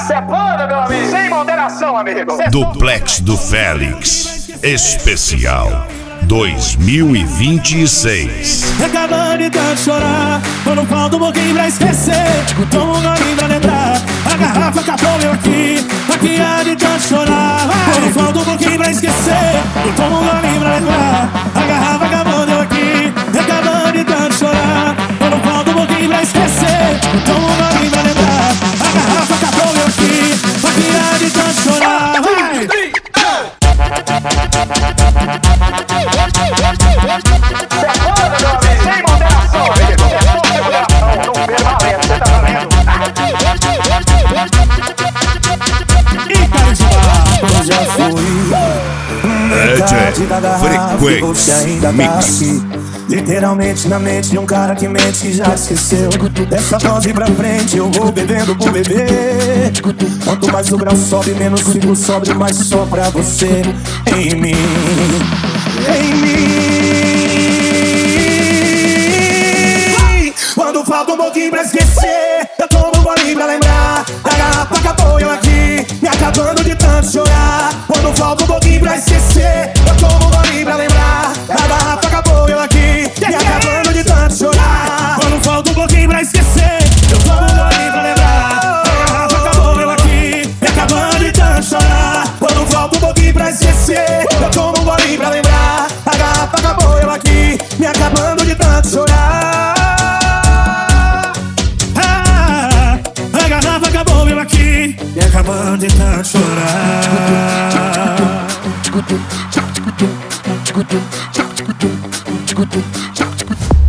Separa, meu amigo. Sem moderação, amigo. Duplex do Félix Especial 2026. Acabando de tanto chorar, quando falta um pouquinho pra esquecer. Tomo um golinho pra lembrar, a garrafa acabou meu aqui. Aqui há de tanto chorar, quando falta um pouquinho pra esquecer. Eu tomo um golinho pra lembrar, a garrafa acabou meu aqui. Acabando de tanto chorar, quando falta um pouquinho pra esquecer. Eu tomo um golinho pra lembrar, a garrafa acabou meu aqui. Aqui há de tanto chorar, vai! Sem moderação, amigo. Sem moderação, não permanece, você tá valendo. E cara de barro, Já fui metade da garrafa, você ainda tá aqui. Literalmente na mente de um cara que mente e já esqueceu. Dessa dose pra frente eu vou bebendo por beber. Quanto mais o grau sobe, menos fico sóbrio, mas só pra você. Em mim, em mim. Quando falta um pouquinho pra esquecer, eu tomo um golinho pra lembrar. A garrafa acabou eu aqui, me acabando de tanto chorar. Quando falta um pouquinho pra esquecer, eu tomo um golinho pra lembrar. A garrafa acabou eu aqui, me acabando de tanto chorar. quando falta um pouquinho pra esquecer, eu tomo um golinho pra lembrar. A garrafa acabou eu aqui, Me acabando de tanto chorar. Quando falta um pouquinho pra esquecer, eu tomo um golinho pra lembrar. A garrafa acabou eu aqui, me acabando de tanto chorar. a garrafa acabou eu aqui, me acabando de tanto chorar.